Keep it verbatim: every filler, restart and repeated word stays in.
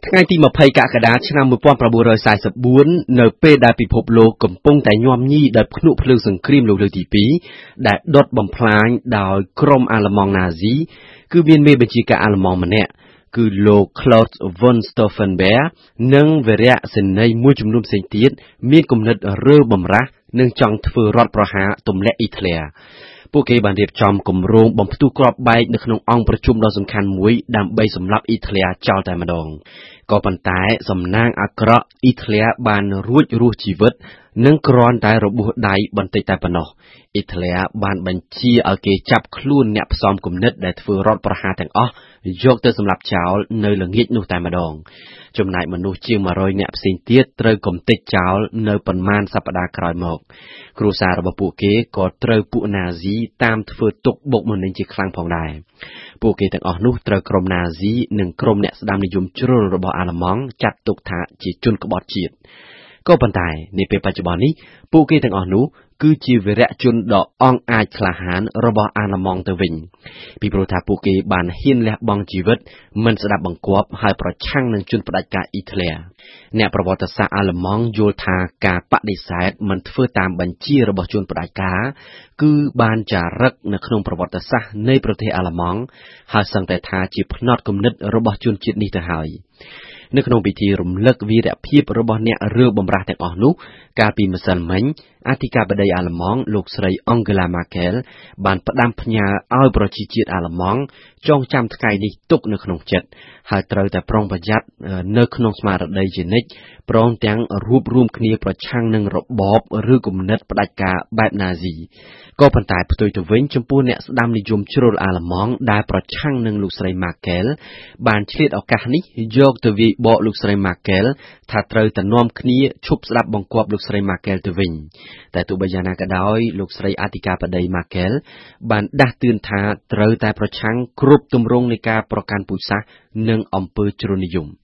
ថ្ងៃទីยี่สิบกក្កដាឆ្នាំmột nghìn chín trămสี่สิบสี่នៅពេលដែលពិភពលោកកំពុងតែញោមញីដោយភ្នក់ភ្លើងសង្គ្រាមលោកលើកទីពីរដែលដុតបំផ្លាញដោយក្រុមអាល្លឺម៉ង់ណាស៊ីគឺមានមេបញ្ជាការអាល្លឺម៉ង់ម្នាក់គឺលោក Klaus von Stauffenberg និងវរៈសេនីយ៍មួយចំនួនផ្សេងទៀតមានគំនិតរើបំរាស់និងចង់ធ្វើរដ្ឋប្រហារទម្លាក់អ៊ីតាលីពួកគេបានរៀបចំគម្រោងបំផ្ទុះគ្រាប់បែកនៅក្នុងអង្គប្រជុំដ៏សំខាន់មួយដើម្បីសម្លាប់អ៊ីតាលីចោលតែម្ដងក៏ប៉ុន្តែសំណាងអាក្រក់អ៊ីតាលីបានរួចរស់ជីវិតនិងគ្រាន់តែរបួសដៃបន្តិចតែប៉ុណ្ណោះអ៊ីតាលីបានបញ្ជាឲ្យគេចាប់ខ្លួនអ្នកផ្សំគំនិតដែលធ្វើរដ្ឋប្រហារទាំងអស់យកទៅសម្លាប់ចោលនៅល្ងាចនោះតែម្ដងចំណែកមនុស្សជាងមួយរយនាក់ផ្សេងទៀតត្រូវកំទេចចោលនៅប៉ុន្មានសប្តាហ៍ក្រោយមកគ្រួសាររបស់ពួកគេក៏ត្រូវពួកណាស៊ីតាមធ្វើទុកបុកម្នេញជាខ្លាំងផងដែរពួកគេទាំងអស់នោះត្រូវក្រុមណាស៊ីនិងក្រុមអ្នកស្ដាំនិយមជ្រុលរបស់អាល្លឺម៉ង់ចាត់ទុកថាជាជនក្បត់ជាតិក៏ប៉ុន្តែនាពេលបច្ចុប្បន្ននេះពួកគេទាំងអស់នោះគឺជាវីរៈជនដ៏អង់អាចក្លាហានរបស់អាល្លឺម៉ង់ទៅវិញពីព្រោះថាពួកគេបានហ៊ានលះបង់ជីវិតមិនស្ដាប់បង្គាប់ហើយប្រឆាំងនឹងជនផ្ដាច់ការអ៊ីតាលីអ្នកប្រវត្តិសាស្ត្រអាល្លឺម៉ង់យល់ថាការបដិសេធមិនធ្វើតាមបញ្ជារបស់ជនផ្ដាច់ការគឺបានចារឹកនៅក្នុងប្រវត្តិសាស្ត្រនៃប្រទេសអាល្លឺម៉ង់ហើយសឹងតែថាជាផ្នត់គំនិតរបស់ជនជាតិនេះទៅហើយនៅក្នុងពិធីរំលឹកវីរភាពរបស់អ្នករើបំរាស់ទាំងអស់នោះកាលពីម្សិលមិញអធិកាបតីអាល្លឺម៉ង់លោកស្រី Angela Merkel បានផ្ដាំផ្ញើឲ្យប្រជាជាតិអាល្លឺម៉ង់ចងចាំថ្ងៃនេះទុកនៅក្នុងចិត្តហើយត្រូវតែប្រុងប្រយ័ត្ននៅក្នុងស្មារតីជានិច្ចព្រមទាំងរួបរวมគ្នាប្រឆាំងនឹងរបបឬគំនិតផ្ដាច់ការបែបណាស៊ីក៏ប៉ុន្តែផ្ទុយទៅវិញចំពោះអ្នកស្ដាំនិយមជ្រុលអាល្លឺម៉ង់ដែលប្រឆាំងនឹងលោកស្រី Merkel បានឆ្លៀតឱកាសនេះយកទៅវាយបកលោកស្រី Merkel ថាត្រូវតែនាំគ្នាឈប់ស្ដាប់បង្គាប់លោកស្រី Merkel ទៅវិញតែទោះបីយ៉ាងណាក៏ដោយលោកស្រីអធិកាបតី Merkel បានដាស់តឿនថាត្រូវតែប្រឆាំងគ្រប់ទម្រង់នៃការប្រកាន់ពូជសាសន៍និងអំពើជ្រុលនិយម